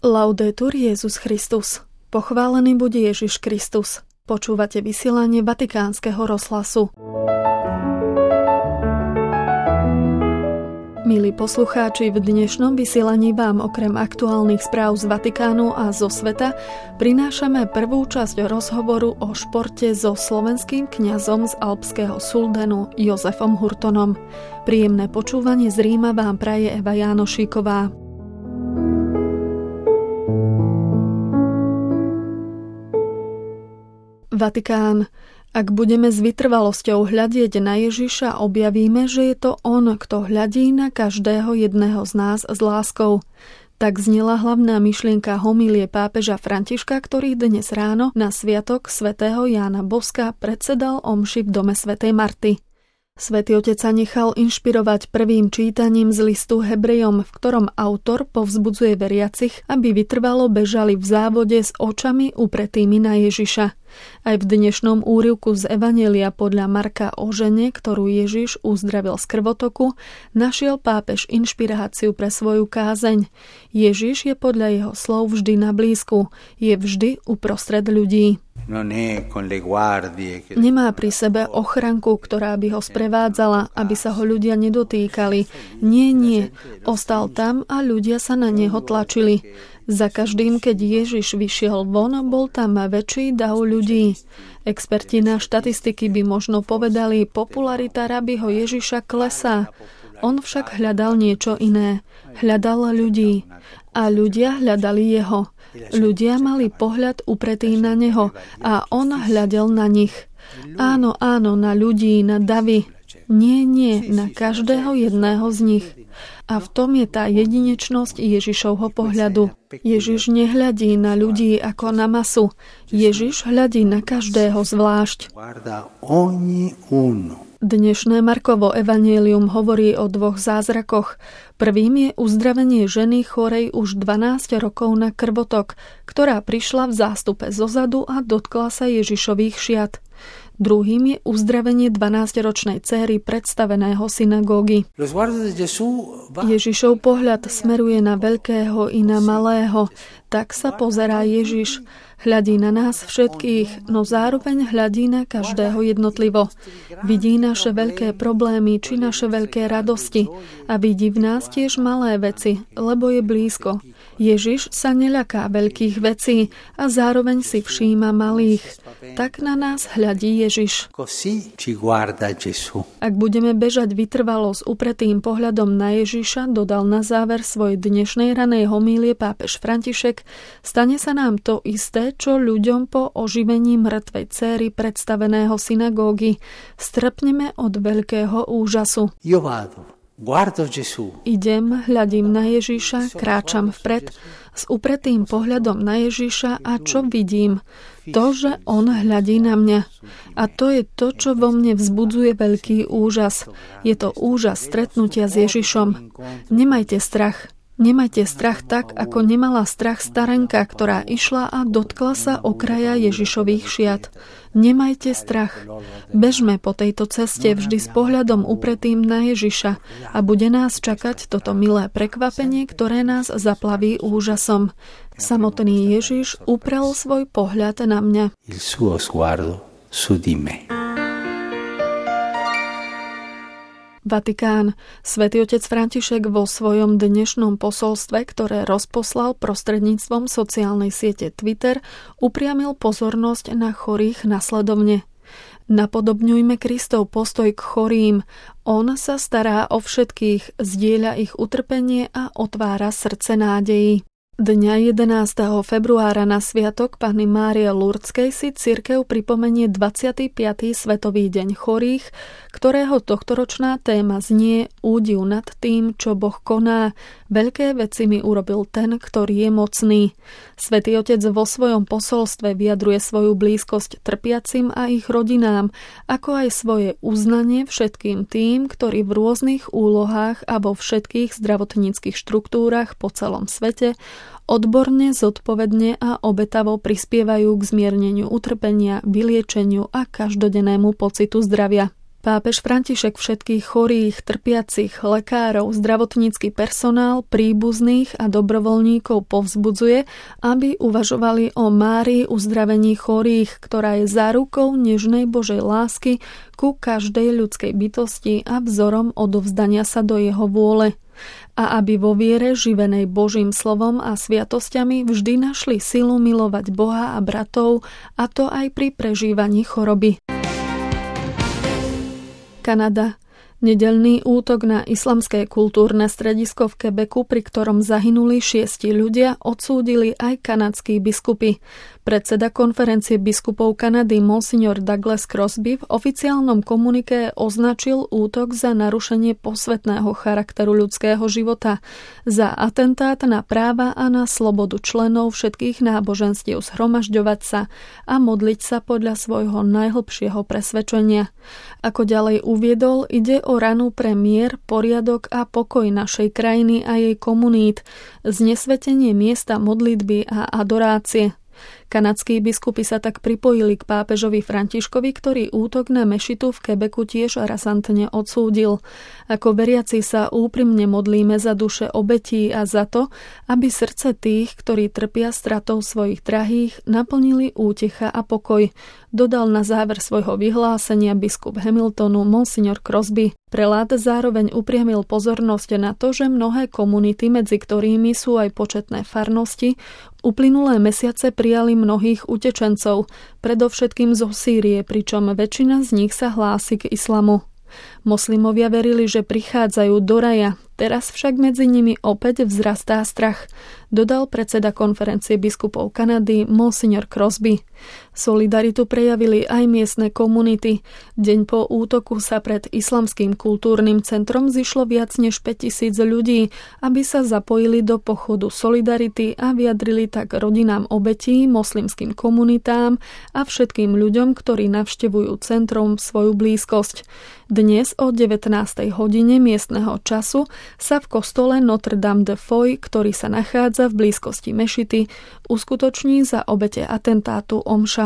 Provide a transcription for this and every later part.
Laudetur Jesus Christus. Pochválený buď Ježiš Kristus. Počúvate vysielanie Vatikánskeho rozhlasu. Milí poslucháči, v dnešnom vysielaní vám okrem aktuálnych správ z Vatikánu a zo sveta prinášame prvú časť rozhovoru o športe so slovenským kňazom z alpského Suldenu Jozefom Hurtonom. Príjemné počúvanie z Ríma vám praje Eva Jánošíková. Vatikán. Ak budeme s vytrvalosťou hľadieť na Ježiša, objavíme, že je to on, kto hľadí na každého jedného z nás s láskou. Tak znela hlavná myšlienka homílie pápeža Františka, ktorý dnes ráno na sviatok svätého Jána Boska predsedal omši v dome svätej Marty. Svätý Otec sa nechal inšpirovať prvým čítaním z listu Hebrejom, v ktorom autor povzbudzuje veriacich, aby vytrvalo bežali v závode s očami upretými na Ježiša. Aj v dnešnom úryvku z Evanjelia podľa Marka o žene, ktorú Ježiš uzdravil z krvotoku, našiel pápež inšpiráciu pre svoju kázeň. Ježiš je podľa jeho slov vždy na blízku, je vždy uprostred ľudí. Nemá pri sebe ochranku, ktorá by ho sprevádzala, aby sa ho ľudia nedotýkali. Nie. Ostal tam a ľudia sa na neho tlačili. Za každým, keď Ježiš vyšiel von, bol tam väčší dav ľudí. Experti na štatistiky by možno povedali, popularita rabiho Ježiša klesá. On však hľadal niečo iné. Hľadal ľudí. A ľudia hľadali jeho. Ľudia mali pohľad upretý na neho a on hľadel na nich. Áno, na ľudí, na davy. Nie, na každého jedného z nich. A v tom je tá jedinečnosť Ježišovho pohľadu. Ježiš nehľadí na ľudí ako na masu. Ježiš hľadí na každého zvlášť. Dnešné Markovo evanjelium hovorí o dvoch zázrakoch. Prvým je uzdravenie ženy chorej už 12 rokov na krvotok, ktorá prišla v zástupe zozadu a dotkla sa Ježišových šiat. Druhým je uzdravenie 12-ročnej céry predstaveného synagógy. Ježišov pohľad smeruje na veľkého i na malého. Tak sa pozerá Ježiš. Hľadí na nás všetkých, no zároveň hľadí na každého jednotlivo. Vidí naše veľké problémy či naše veľké radosti a vidí v nás tiež malé veci, lebo je blízko. Ježiš sa neľaká veľkých vecí a zároveň si všíma malých. Tak na nás hľadí Ježiš. Ak budeme bežať vytrvalo s upretým pohľadom na Ježiša, dodal na záver svojej dnešnej ranej homílie pápež František, stane sa nám to isté, čo ľuďom po oživení mŕtvej céry predstaveného synagógy. Strpneme od veľkého úžasu. Idem, hľadím na Ježiša, kráčam vpred s upretým pohľadom na Ježiša a čo vidím? To, že on hľadí na mňa. A to je to, čo vo mne vzbudzuje veľký úžas. Je to úžas stretnutia s Ježišom. Nemajte strach. Nemajte strach tak, ako nemala strach starenka, ktorá išla a dotkla sa okraja Ježišových šiat. Nemajte strach. Bežme po tejto ceste vždy s pohľadom upretým na Ježiša a bude nás čakať toto milé prekvapenie, ktoré nás zaplaví úžasom. Samotný Ježiš uprel svoj pohľad na mňa. Vatikán. Svätý Otec František vo svojom dnešnom posolstve, ktoré rozposlal prostredníctvom sociálnej siete Twitter, upriamil pozornosť na chorých nasledovne. Napodobňujme Kristov postoj k chorým. On sa stará o všetkých, zdieľa ich utrpenie a otvára srdce nádeji. Dňa 11. februára na sviatok Panny Márie Lurdskej si cirkev pripomenie 25. svetový deň chorých, ktorého tohtoročná téma znie Údiv nad tým, čo Boh koná. Veľké veci mi urobil ten, ktorý je mocný. Svätý Otec vo svojom posolstve vyjadruje svoju blízkosť trpiacim a ich rodinám, ako aj svoje uznanie všetkým tým, ktorí v rôznych úlohách a vo všetkých zdravotníckych štruktúrach po celom svete odborne, zodpovedne a obetavo prispievajú k zmierneniu utrpenia, vyliečeniu a každodennému pocitu zdravia. Pápež František všetkých chorých, trpiacich, lekárov, zdravotnícky personál, príbuzných a dobrovoľníkov povzbudzuje, aby uvažovali o Márii uzdravení chorých, ktorá je zárukou nežnej Božej lásky ku každej ľudskej bytosti a vzorom odovzdania sa do jeho vôle. A aby vo viere živenej Božím slovom a sviatosťami vždy našli silu milovať Boha a bratov, a to aj pri prežívaní choroby. Kanada. Nedeľný útok na islamské kultúrne stredisko v Quebecu, pri ktorom zahynuli 6 ľudia, odsúdili aj kanadskí biskupy. Predseda konferencie biskupov Kanady Monsignor Douglas Crosby v oficiálnom komuniké označil útok za narušenie posvätného charakteru ľudského života, za atentát na práva a na slobodu členov všetkých náboženstiev zhromažďovať sa a modliť sa podľa svojho najhlbšieho presvedčenia. Ako ďalej uviedol, ide o ranu pre mier, poriadok a pokoj našej krajiny a jej komunít, znesvetenie miesta modlitby a adorácie. Kanadskí biskupy sa tak pripojili k pápežovi Františkovi, ktorý útok na mešitu v Quebecu tiež razantne odsúdil. Ako veriaci sa úprimne modlíme za duše obetí a za to, aby srdce tých, ktorí trpia stratou svojich drahých, naplnili útecha a pokoj, dodal na záver svojho vyhlásenia biskup Hamiltonu Monsignor Crosby. Prelát zároveň upriamil pozornosť na to, že mnohé komunity, medzi ktorými sú aj početné farnosti, uplynulé mesiace prijali mnohých utečencov, predovšetkým zo Sýrie, pričom väčšina z nich sa hlási k islamu. Moslimovia verili, že prichádzajú do raja, teraz však medzi nimi opäť vzrastá strach, dodal predseda konferencie biskupov Kanady Monsignor Crosby. Solidaritu prejavili aj miestne komunity. Deň po útoku sa pred islamským kultúrnym centrom zišlo viac než 5000 ľudí, aby sa zapojili do pochodu Solidarity a vyjadrili tak rodinám obetí, moslimským komunitám a všetkým ľuďom, ktorí navštevujú centrum, svoju blízkosť. Dnes o 19. hodine miestneho času sa v kostole Notre-Dame-de-Foy, ktorý sa nachádza v blízkosti mešity, uskutoční za obete atentátu omša.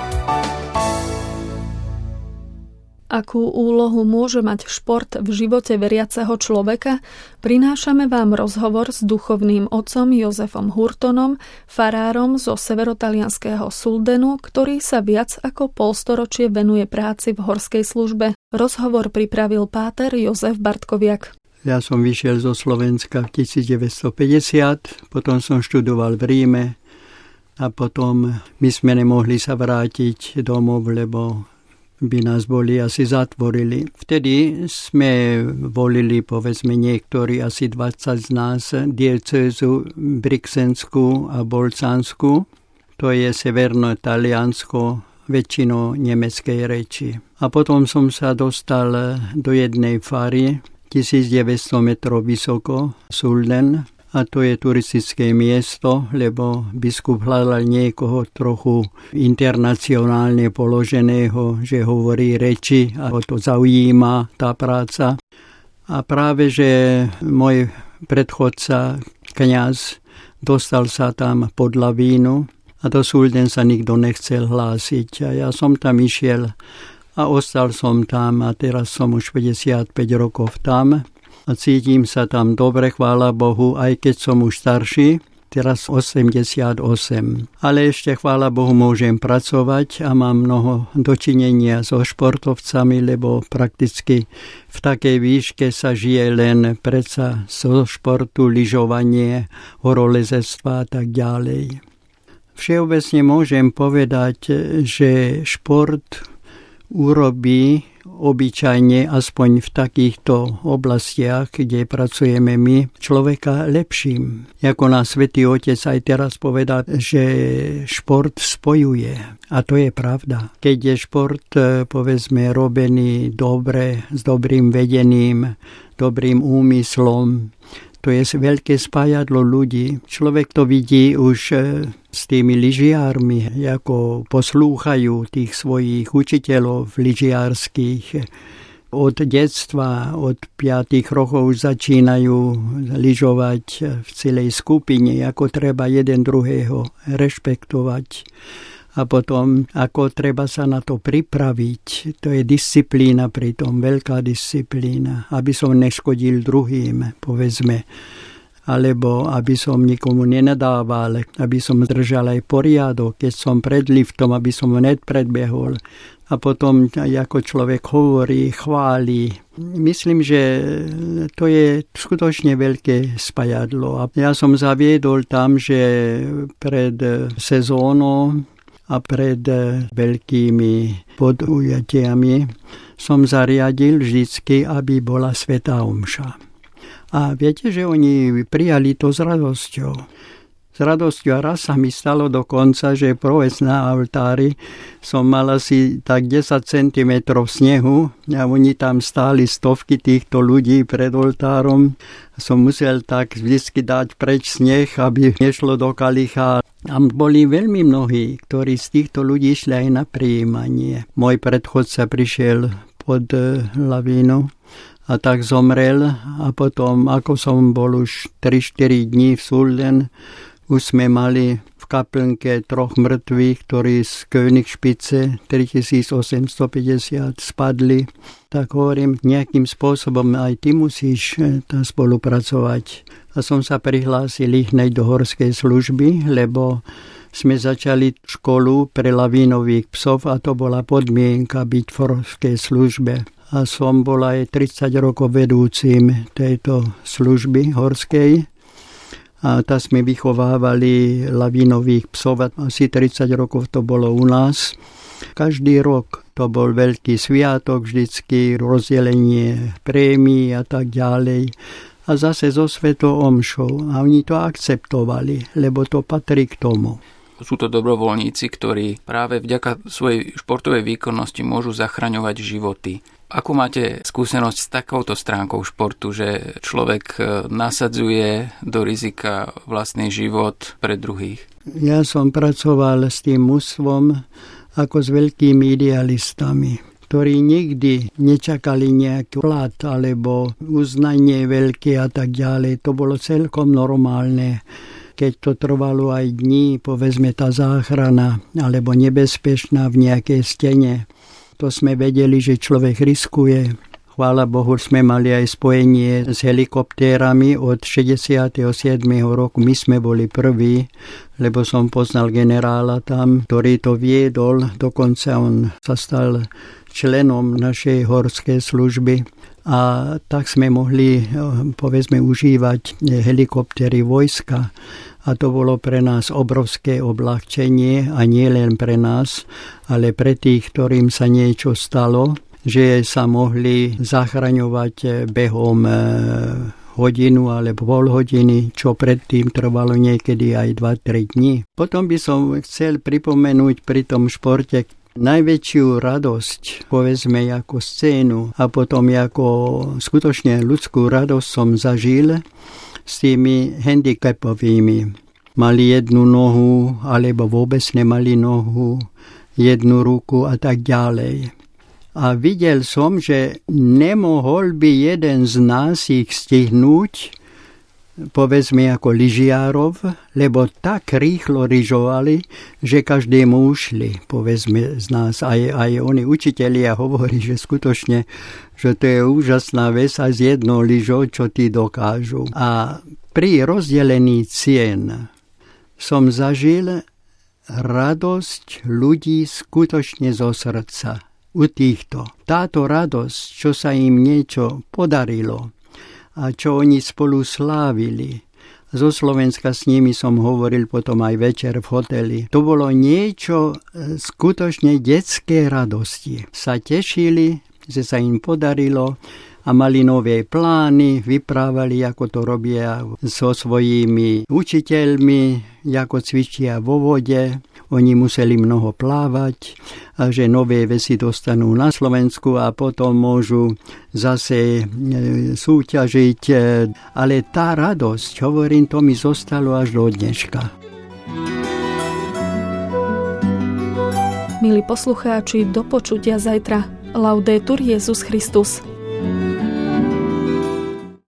Akú úlohu môže mať šport v živote veriaceho človeka, prinášame vám rozhovor s duchovným otcom Jozefom Hurtonom, farárom zo severotalianskeho Suldenu, ktorý sa viac ako polstoročie venuje práci v horskej službe. Rozhovor pripravil páter Jozef Bartkoviak. Ja som vyšiel zo Slovenska v 1950, potom som študoval v Ríme a potom my sme nemohli sa vrátiť domov, lebo by nás boli asi zatvorili. Vtedy sme volili, povedzme niektorí, asi 20 z nás, diecézu Brixenskú a Bolcánsku. To je severno Taliansko, väčšinou nemeckej reči. A potom som sa dostal do jednej fary, 1900 metrov vysoko, Sulden. A to je turistické miesto, lebo biskup hľadal niekoho trochu internacionálne položeného, že hovorí reči a ho to zaujíma, tá práca. A práve, že môj predchodca, kňaz, dostal sa tam pod lavínu a do Sulden sa nikto nechcel hlásiť. A ja som tam išiel a ostal som tam a teraz som už 55 rokov tam. A cítim sa tam dobre, chvála Bohu, aj keď som už starší, teraz 88. Ale ešte, chvála Bohu, môžem pracovať a mám mnoho dočinenia so športovcami, lebo prakticky v takej výške sa žije len predsa zo športu, lyžovanie, horolezectva a tak ďalej. Všeobecne môžem povedať, že šport urobí obyčajne, aspoň v takýchto oblastiach, kde pracujeme my, človeka lepším. Ako nás Svätý Otec aj teraz povedal, že šport spojuje. A to je pravda. Keď je šport, povedzme, robený dobre, s dobrým vedením, dobrým úmyslom, to je veľké spájadlo ľudí. Človek to vidí už s tými lyžiármi, ako poslúchajú tých svojich učiteľov lyžiárskych. Od detstva, od 5 rokov začínajú lyžovať v celej skupine, ako treba jeden druhého rešpektovať. A potom, ako treba sa na to pripraviť, to je disciplína pritom, veľká disciplína, aby som neškodil druhým, povedzme, alebo aby som nikomu nenadával, aby som držal aj poriadok, keď som pred liftom, aby som hned predbehol. A potom, ako človek hovorí, chváli. Myslím, že to je skutočne veľké spajadlo. A ja som zaviedol tam, že pred sezónou a pred veľkými podujatiami som zariadil vždycky, aby bola svätá omša. A viete, že oni prijali to s radosťou. S radosťou a raz sa mi stalo dokonca, že provec na oltári som mal asi tak 10 cm snehu a oni tam stáli stovky týchto ľudí pred oltárom. Som musel tak vždycky dať preč sneh, aby nešlo do kalicha. A boli veľmi mnohí, ktorí z týchto ľudí išli aj na prijímanie. Môj predchodca prišiel pod lavínu a tak zomrel a potom, ako som bol už 3-4 dní v Sulden, už sme mali v kaplnke 3 mŕtvych, ktorí z Königsspitze 3850 spadli. Tak hovorím, nejakým spôsobom aj ty musíš tam spolupracovať. A som sa prihlásil hneď do horskej služby, lebo sme začali školu pre lavínových psov a to bola podmienka byť v horskej službe. A som bol aj 30 rokov vedúcim tejto služby horskej. A tam sme vychovávali lavínových psov. Asi 30 rokov to bolo u nás. Každý rok to bol veľký sviatok, vždycky rozdelenie prémií a tak ďalej. A zase so svetou omšou. A oni to akceptovali, lebo to patrí k tomu. Sú to dobrovoľníci, ktorí práve vďaka svojej športovej výkonnosti môžu zachraňovať životy. Ako máte skúsenosť s takouto stránkou športu, že človek nasadzuje do rizika vlastný život pre druhých? Ja som pracoval s tým mužstvom ako s veľkými idealistami, ktorí nikdy nečakali nejaký plat alebo uznanie veľké a tak ďalej. To bolo celkom normálne. Keď to trvalo aj dní, povedzme tá záchrana alebo nebezpečná v nejakej stene, to sme vedeli, že človek riskuje. Chvála Bohu, sme mali aj spojenie s helikoptérami od 67. roku. My sme boli prví, lebo som poznal generála tam, ktorý to viedol. Dokonca on sa stal členom našej horskej služby. A tak sme mohli, povedzme, užívať helikoptéry vojska. A to bolo pre nás obrovské obľahčenie a nie len pre nás, ale pre tých, ktorým sa niečo stalo, že sa mohli zachraňovať behom hodinu alebo pol hodiny, čo predtým trvalo niekedy aj 2-3 dní. Potom by som chcel pripomenúť pri tom športe najväčšiu radosť, povedzme, ako scénu a potom ako skutočne ľudskú radosť som zažil s tými handicapovými. Mali jednu nohu, alebo vôbec nemali nohu, jednu ruku a tak ďalej. A videl som, že nemohol by jeden z nás ich stihnúť, povedzme ako lyžiarov, lebo tak rýchlo lyžovali, že každému ušli, povedzme z nás. Aj oni učitelia hovorí, že skutočne, že to je úžasná vec aj s jednou lyžou, čo tí dokážu. A pri rozdelení cien som zažil radosť ľudí skutočne zo srdca. U týchto. Táto radosť, čo sa im niečo podarilo a čo oni spolu slávili. Zo Slovenska s nimi som hovoril potom aj večer v hoteli. To bolo niečo skutočne detské radosti. Sa tešili, že sa im podarilo a mali nové plány, vyprávali, ako to robia so svojimi učiteľmi, ako cvičia vo vode. Oni museli mnoho plávať a že nové veci dostanú na Slovensku a potom môžu zase súťažiť. Ale tá radosť, hovorím, to mi zostalo až do dneška. Milí poslucháči, do počutia zajtra. Laudetur Jesus Christus.